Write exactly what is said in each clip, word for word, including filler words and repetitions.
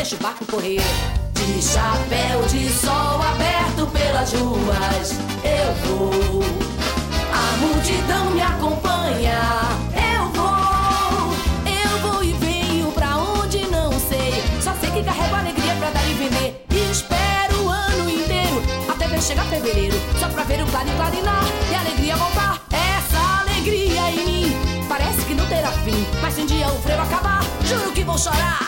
deixa o barco correr. De chapéu de sol aberto pelas ruas eu vou, a multidão me acompanha. Eu vou, eu vou e venho pra onde não sei. Só sei que carrego alegria pra dar e vender. E espero o ano inteiro até ver chegar fevereiro, só pra ver o clarim clarinar e a alegria voltar. Essa alegria em mim parece que não terá fim, mas se um dia o frevo acabar, juro que vou chorar.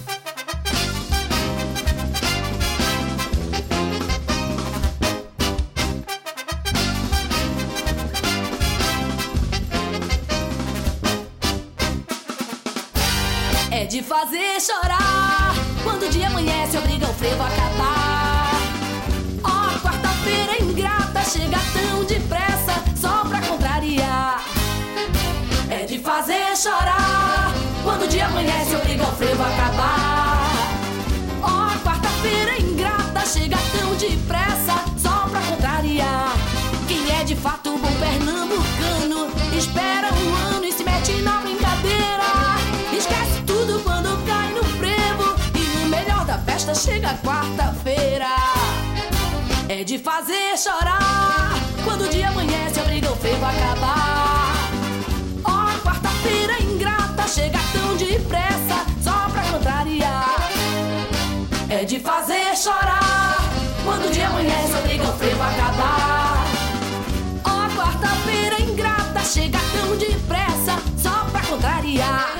É de fazer chorar quando o dia amanhece, obriga o frevo a acabar. Ó, oh, quarta-feira ingrata chega tão depressa, só pra contrariar. É de fazer chorar quando o dia amanhece, obriga o frevo a acabar. Ó, oh, quarta-feira ingrata chega tão depressa, só pra contrariar. Quem é de fato bom pernambucano espera um ano e se mete na brincadeira. Esquece tudo quando cai no frevo e o melhor da festa chega quarta-feira. É de fazer chorar quando o dia amanhece, obriga o frevo a acabar. Ó, oh, quarta-feira ingrata chega tão depressa, só pra contrariar. É de fazer chorar quando o dia amanhece, obriga o frevo a acabar. Ó, oh, quarta-feira ingrata chega tão depressa, só pra contrariar.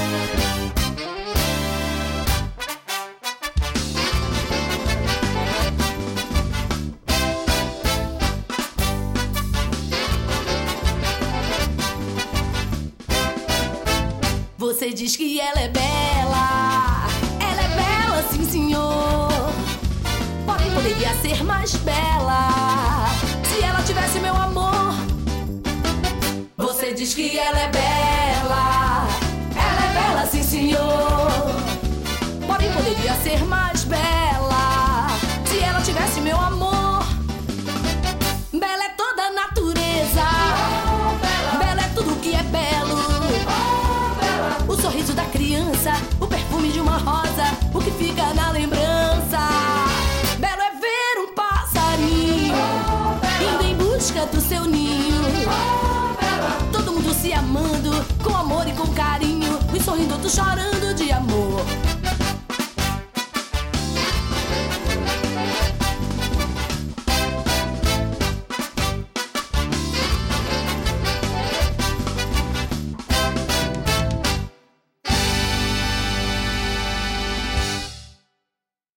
Você diz que ela é bela, ela é bela, sim senhor. Porém poderia ser mais bela se ela tivesse meu amor. Você diz que ela é bela, ela é bela, sim senhor. Porém poderia ser mais bela se ela tivesse meu amor. Bela é toda a natureza, bela é tudo que é belo. O sorriso da criança, o perfume de uma rosa, o que fica na lembrança. Belo é ver um passarinho indo em busca do seu ninho. Todo mundo se amando, com amor e com carinho, uns sorrindo, outros chorando.